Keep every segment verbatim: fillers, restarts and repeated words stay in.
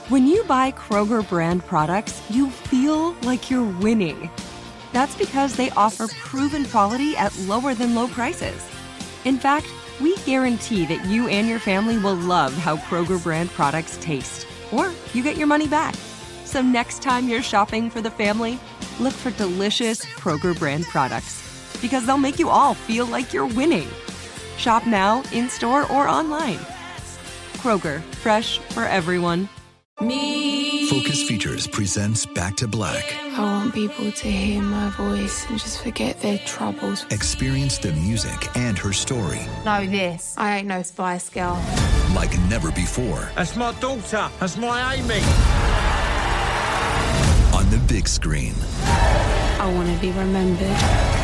When you buy Kroger brand products, you feel like you're winning. That's because they offer proven quality at lower than low prices. In fact, we guarantee that you and your family will love how Kroger brand products taste, or you get your money back. So next time you're shopping for the family, look for delicious Kroger brand products, because they'll make you all feel like you're winning. Shop now, in-store, or online. Kroger, fresh for everyone. Me. Focus Features presents Back to Black. I want people to hear my voice and just forget their troubles. Experience the music and her story. Know this. I ain't no Spice Girl. Like never before. That's my daughter. That's my Amy. On the big screen. I want to be remembered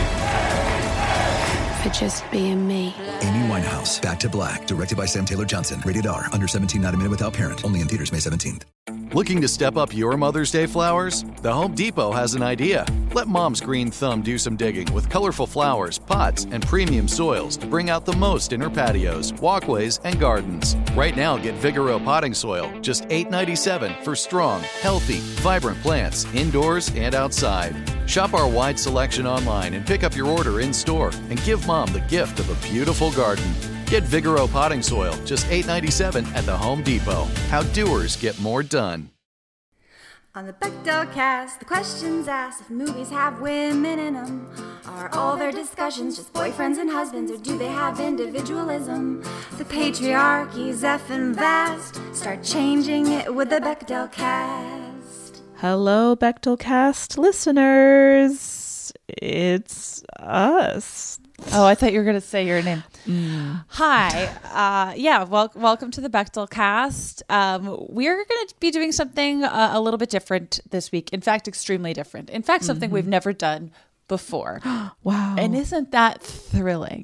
for just being me. Amy Winehouse, Back to Black, directed by Sam Taylor Johnson. Rated R, under seventeen, not a minute without parent. Only in theaters May seventeenth. Looking to step up your Mother's Day flowers? The Home Depot has an idea. Let Mom's green thumb do some digging with colorful flowers, pots, and premium soils to bring out the most in her patios, walkways, and gardens. Right now, get Vigoro potting soil, just eight dollars and ninety-seven cents for strong, healthy, vibrant plants indoors and outside. Shop our wide selection online and pick up your order in-store and give Mom the gift of a beautiful garden. Get Vigoro potting soil, just eight dollars and ninety-seven cents at the Home Depot. How doers get more done. On the Bechdel cast, the questions asked if movies have women in them. Are all their discussions just boyfriends and husbands, or do they have individualism? The patriarchy's effing vast. Start changing it with the Bechdel cast. Hello, Bechdel cast listeners. It's us. Oh, I thought you were going to say your name. Mm. Hi. Uh, yeah, wel- welcome to the Bechdel cast. Um, we're going to be doing something uh, a little bit different this week. In fact, extremely different. In fact, something mm-hmm. we've never done before. Wow. And isn't that thrilling?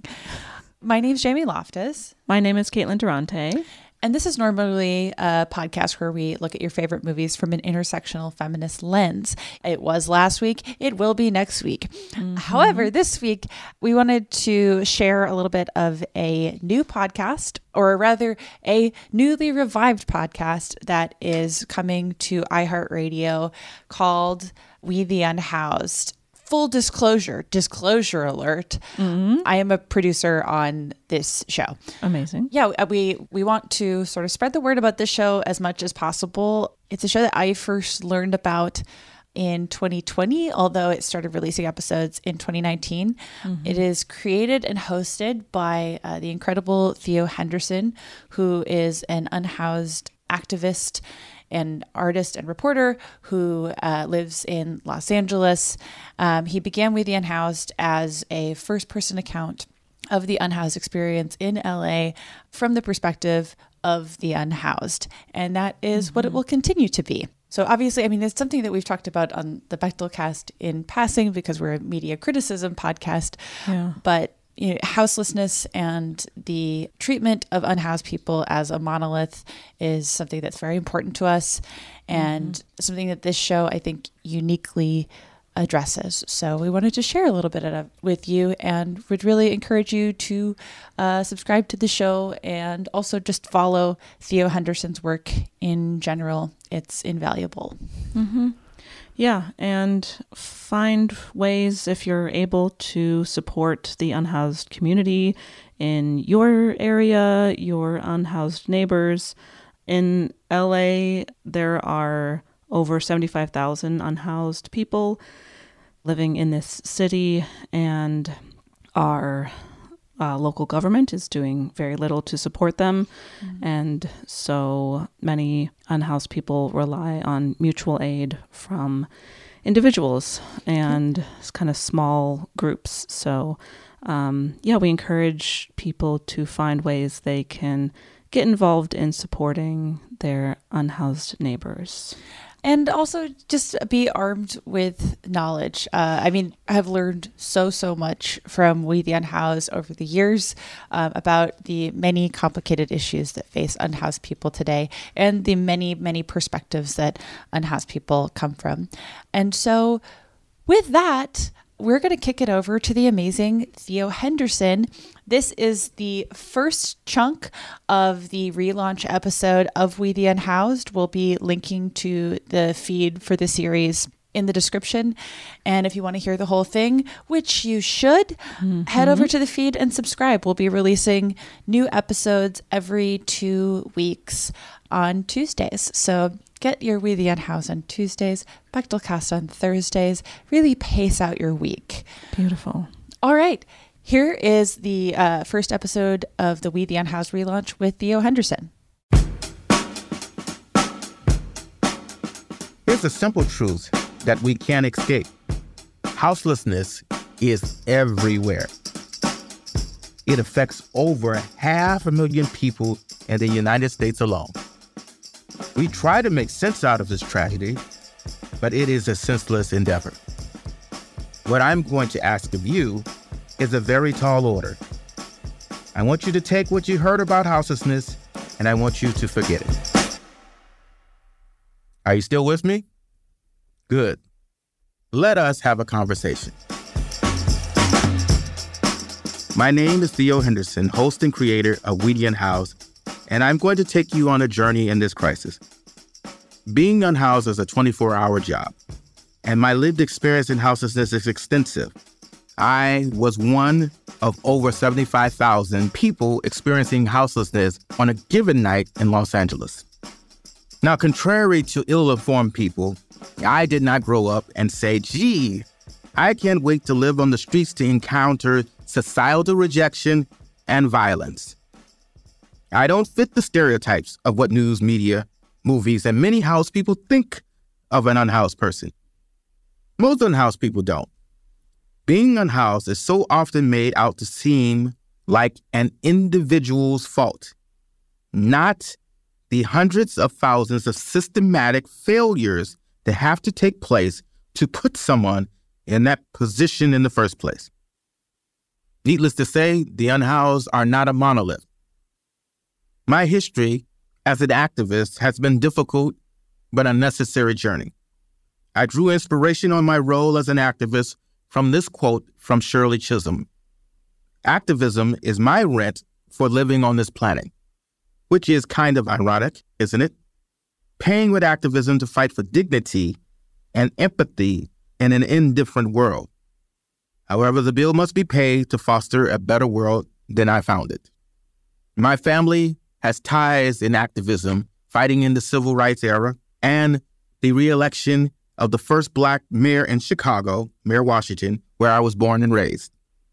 My name's Jamie Loftus. My name is Caitlin Durante. And this is normally a podcast where we look at your favorite movies from an intersectional feminist lens. It was last week. It will be next week. Mm-hmm. However, this week, we wanted to share a little bit of a new podcast, or rather a newly revived podcast that is coming to iHeartRadio called We the Unhoused. Full disclosure, disclosure alert. Mm-hmm. I am a producer on this show. Amazing. Yeah, we we want to sort of spread the word about this show as much as possible. It's a show that I first learned about in twenty twenty, although it started releasing episodes in twenty nineteen. Mm-hmm. It is created and hosted by uh, the incredible Theo Henderson, who is an unhoused activist an artist and reporter who uh, lives in Los Angeles. Um, he began We the Unhoused as a first-person account of the unhoused experience in L A from the perspective of the unhoused. And that is mm-hmm. what it will continue to be. So obviously, I mean, it's something that we've talked about on the Bechdel cast in passing because we're a media criticism podcast. Yeah. But you know, houselessness and the treatment of unhoused people as a monolith is something that's very important to us, and mm-hmm. something that this show, I think, uniquely addresses. So we wanted to share a little bit of it with you, and would really encourage you to uh, subscribe to the show and also just follow Theo Henderson's work in general. It's invaluable. Mm-hmm. Yeah, and find ways, if you're able, to support the unhoused community in your area, your unhoused neighbors. In L A, there are over seventy-five thousand unhoused people living in this city, and our uh, local government is doing very little to support them. Mm-hmm. And so many unhoused people rely on mutual aid from individuals and kind of small groups. So um, yeah, we encourage people to find ways they can get involved in supporting their unhoused neighbors. And also just be armed with knowledge. Uh, I mean, I have learned so, so much from We the Unhoused over the years um, about the many complicated issues that face unhoused people today, and the many, many perspectives that unhoused people come from. And so with that, we're going to kick it over to the amazing Theo Henderson. This is the first chunk of the relaunch episode of We the Unhoused. We'll be linking to the feed for the series in the description. And if you want to hear the whole thing, which you should, mm-hmm. head over to the feed and subscribe. We'll be releasing new episodes every two weeks on Tuesdays. So get your We the Unhoused on Tuesdays, Bechdelcast on Thursdays. Really pace out your week. Beautiful. All right. Here is the uh, first episode of the We the Unhoused relaunch with Theo Henderson. Here's a simple truth that we can't escape. Houselessness is everywhere. It affects over half a million people in the United States alone. We try to make sense out of this tragedy, but it is a senseless endeavor. What I'm going to ask of you is a very tall order. I want you to take what you heard about houselessness, and I want you to forget it. Are you still with me? Good. Let us have a conversation. My name is Theo Henderson, host and creator of We the Unhoused, and I'm going to take you on a journey in this crisis. Being unhoused is a twenty-four hour job, and my lived experience in houselessness is extensive. I was one of over seventy-five thousand people experiencing houselessness on a given night in Los Angeles. Now, contrary to ill-informed people, I did not grow up and say, gee, I can't wait to live on the streets to encounter societal rejection and violence. I don't fit the stereotypes of what news media, movies, and many housed people think of an unhoused person. Most unhoused people don't. Being unhoused is so often made out to seem like an individual's fault, not the hundreds of thousands of systematic failures that have to take place to put someone in that position in the first place. Needless to say, the unhoused are not a monolith. My history as an activist has been difficult but a necessary journey. I drew inspiration on my role as an activist from this quote from Shirley Chisholm. Activism is my rent for living on this planet, which is kind of ironic, isn't it? Paying with activism to fight for dignity and empathy in an indifferent world. However, the bill must be paid to foster a better world than I found it. My family has ties in activism, fighting in the civil rights era, and the re-election of the first Black mayor in Chicago, Mayor Washington, where I was born and raised.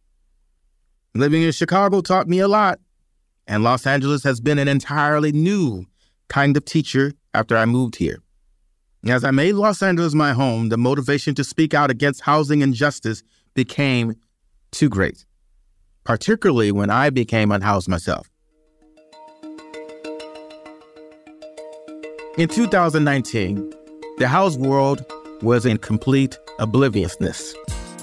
Living in Chicago taught me a lot, and Los Angeles has been an entirely new kind of teacher after I moved here. As I made Los Angeles my home, the motivation to speak out against housing injustice became too great, particularly when I became unhoused myself. In two thousand nineteen, the housed world was in complete obliviousness.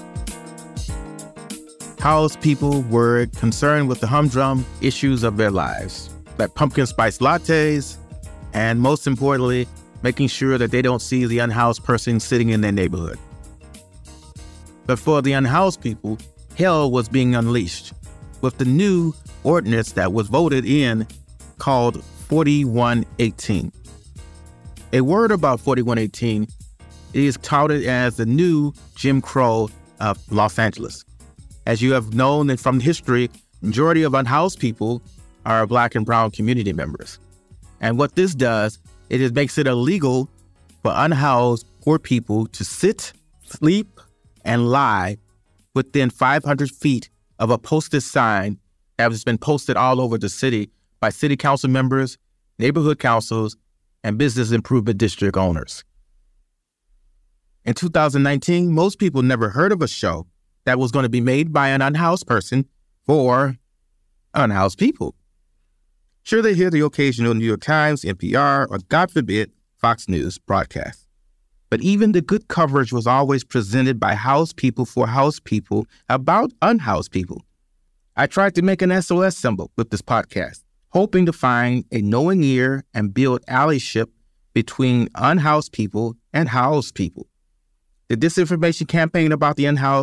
Housed people were concerned with the humdrum issues of their lives, like pumpkin spice lattes, and most importantly, making sure that they don't see the unhoused person sitting in their neighborhood. But for the unhoused people, hell was being unleashed with the new ordinance that was voted in called forty-one eighteen. A word about forty-one eighteen is touted as the new Jim Crow of Los Angeles. As you have known and from history, majority of unhoused people are Black and brown community members. And what this does, it is makes it illegal for unhoused poor people to sit, sleep, and lie within five hundred feet of a posted sign that has been posted all over the city by city council members, neighborhood councils, and business improvement district owners. In two thousand nineteen, most people never heard of a show that was going to be made by an unhoused person for unhoused people. Sure, they hear the occasional New York Times, N P R, or God forbid, Fox News broadcast. But even the good coverage was always presented by housed people for housed people about unhoused people. I tried to make an S O S symbol with this podcast, hoping to find a knowing ear and build allyship between unhoused people and housed people. The disinformation campaign about the unhoused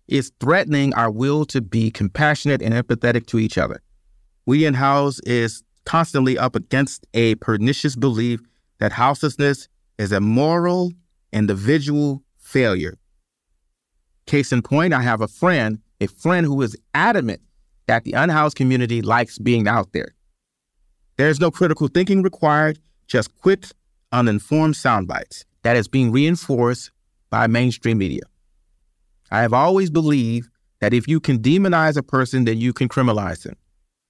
is threatening our will to be compassionate and empathetic to each other. Weedian House is constantly up against a pernicious belief that houselessness is a moral, individual failure. Case in point, I have a friend, a friend who is adamant that the unhoused community likes being out there. There's no critical thinking required, just quick, uninformed sound bites that is being reinforced by mainstream media. I have always believed that if you can demonize a person, then you can criminalize them.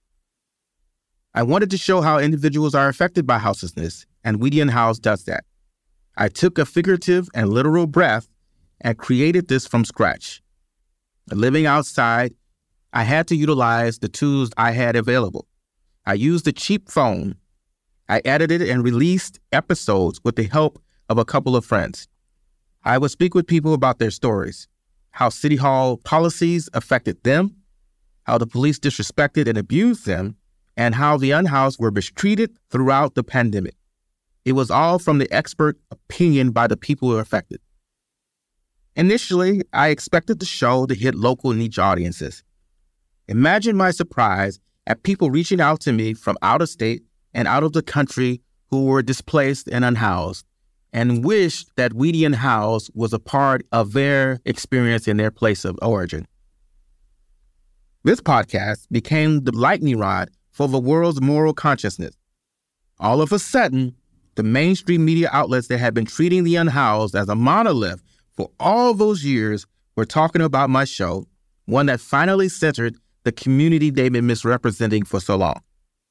I wanted to show how individuals are affected by houselessness, and Weedian House does that. I took a figurative and literal breath and created this from scratch. Living outside, I had to utilize the tools I had available. I used a cheap phone. I edited and released episodes with the help of a couple of friends. I would speak with people about their stories, how City Hall policies affected them, how the police disrespected and abused them, and how the unhoused were mistreated throughout the pandemic. It was all from the expert opinion by the people who were affected. Initially, I expected the show to hit local niche audiences. Imagine my surprise at people reaching out to me from out of state and out of the country who were displaced and unhoused and wished that Weedian House was a part of their experience in their place of origin. This podcast became the lightning rod for the world's moral consciousness. All of a sudden, the mainstream media outlets that had been treating the unhoused as a monolith for all those years were talking about my show, one that finally centered the community they've been misrepresenting for so long.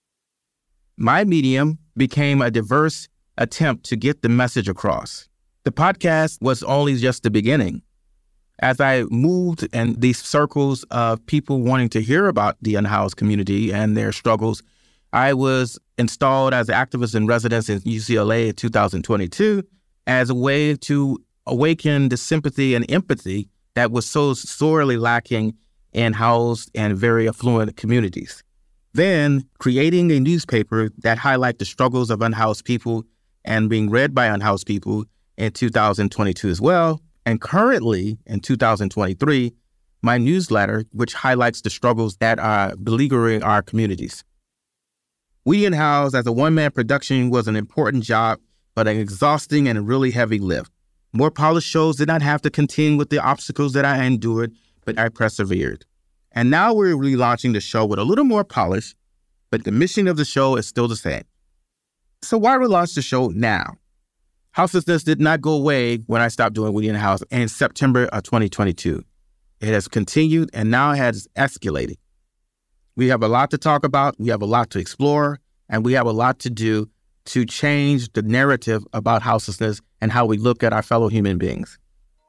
My medium became a diverse attempt to get the message across. The podcast was only just the beginning. As I moved in these circles of people wanting to hear about the unhoused community and their struggles, I was installed as an activist in residence in U C L A in two thousand twenty-two as a way to awaken the sympathy and empathy that was so sorely lacking in housed and very affluent communities. Then creating a newspaper that highlight the struggles of unhoused people and being read by unhoused people in two thousand twenty-two as well. And currently, in two thousand twenty-three, my newsletter, which highlights the struggles that are beleaguering our communities. Weedian House as a one-man production was an important job, but an exhausting and really heavy lift. More polished shows did not have to contend with the obstacles that I endured, but I persevered. And now we're relaunching the show with a little more polish, but the mission of the show is still the same. So why relaunch the show now? Houselessness did not go away when I stopped doing Weedian House in September of twenty twenty-two. It has continued and now has escalated. We have a lot to talk about, we have a lot to explore, and we have a lot to do to change the narrative about houselessness and how we look at our fellow human beings.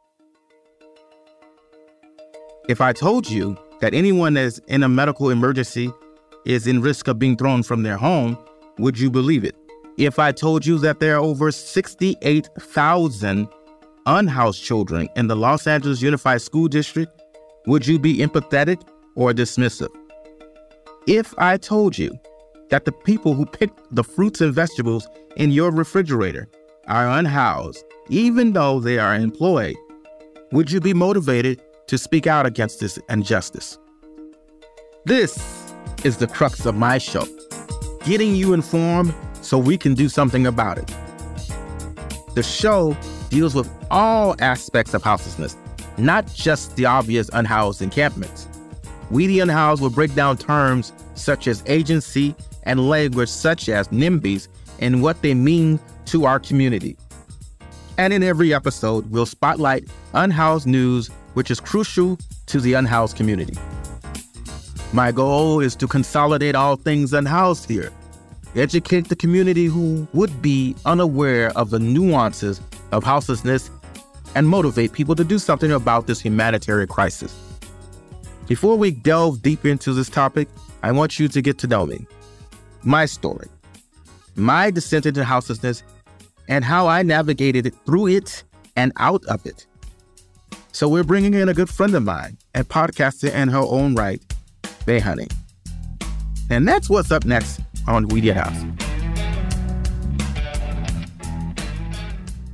If I told you that anyone that is in a medical emergency is in risk of being thrown from their home, would you believe it? If I told you that there are over sixty-eight thousand unhoused children in the Los Angeles Unified School District, would you be empathetic or dismissive? If I told you that the people who pick the fruits and vegetables in your refrigerator are unhoused, even though they are employed, would you be motivated to speak out against this injustice? This is the crux of my show, getting you informed so we can do something about it. The show deals with all aspects of houselessness, not just the obvious unhoused encampments. Weedian House will break down terms such as agency and language such as NIMBYs and what they mean to our community. And in every episode, we'll spotlight unhoused news, which is crucial to the unhoused community. My goal is to consolidate all things unhoused here, educate the community who would be unaware of the nuances of houselessness, and motivate people to do something about this humanitarian crisis. Before we delve deep into this topic, I want you to get to know me, my story, my descent into houselessness, and how I navigated it through it and out of it. So we're bringing in a good friend of mine and podcaster in her own right, Bay Honey. And that's what's up next on Weedian House.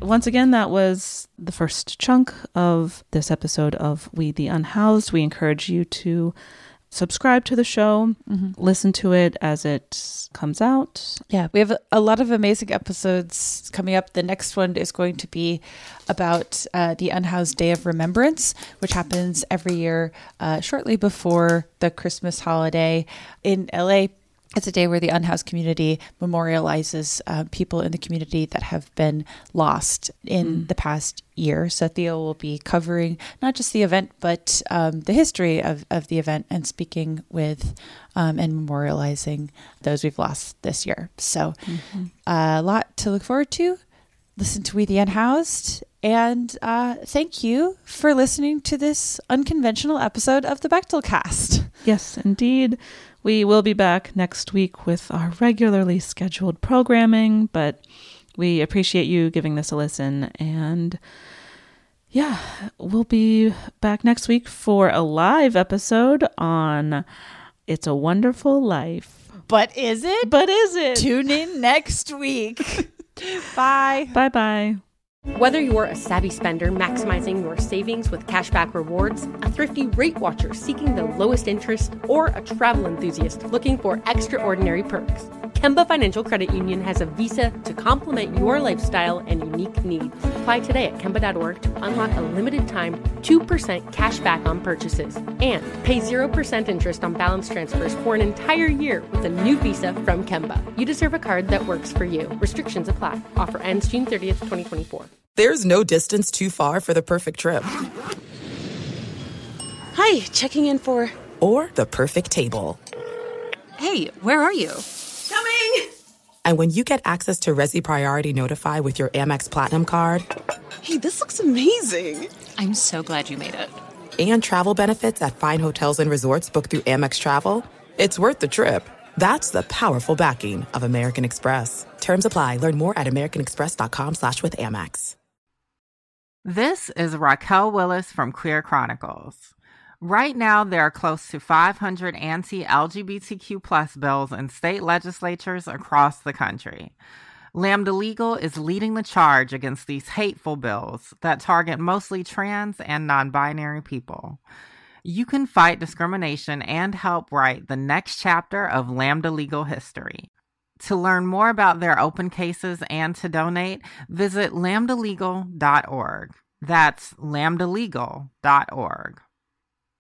once again, that was the first chunk of this episode of We the Unhoused. We encourage you to subscribe to the show, mm-hmm. listen to it as it comes out. Yeah, we have a lot of amazing episodes coming up. The next one is going to be about uh, the Unhoused Day of Remembrance, which happens every year uh, shortly before the Christmas holiday in L A. It's a day where the unhoused community memorializes uh, people in the community that have been lost in mm. the past year. So Theo will be covering not just the event, but um, the history of, of the event and speaking with um, and memorializing those we've lost this year. So mm-hmm. uh, a lot to look forward to. Listen to We the Unhoused. And uh, thank you for listening to this unconventional episode of the Bechdel Cast. Yes, indeed. We will be back next week with our regularly scheduled programming, but we appreciate you giving this a listen. And yeah, we'll be back next week for a live episode on It's a Wonderful Life. But is it? But is it? Tune in next week. Bye. Bye-bye. Whether you're a savvy spender maximizing your savings with cashback rewards, a thrifty rate watcher seeking the lowest interest, or a travel enthusiast looking for extraordinary perks, Kemba Financial Credit Union has a visa to complement your lifestyle and unique needs. Apply today at Kemba dot org to unlock a limited time two percent cash back on purchases and pay zero percent interest on balance transfers for an entire year with a new visa from Kemba. You deserve a card that works for you. Restrictions apply. Offer ends June thirtieth, twenty twenty-four. There's no distance too far for the perfect trip. Hi, checking in for... Or the perfect table. Hey, where are you? Coming! And when you get access to Resi Priority Notify with your Amex Platinum card... Hey, this looks amazing. I'm so glad you made it. And travel benefits at fine hotels and resorts booked through Amex Travel, it's worth the trip. That's the powerful backing of American Express. Terms apply. Learn more at americanexpress.com slash with Amex. This is Raquel Willis from Queer Chronicles. Right now, there are close to five hundred anti-L G B T Q plus bills in state legislatures across the country. Lambda Legal is leading the charge against these hateful bills that target mostly trans and non-binary people. You can fight discrimination and help write the next chapter of Lambda Legal history. To learn more about their open cases and to donate, visit lambda legal dot org. That's lambda legal dot org.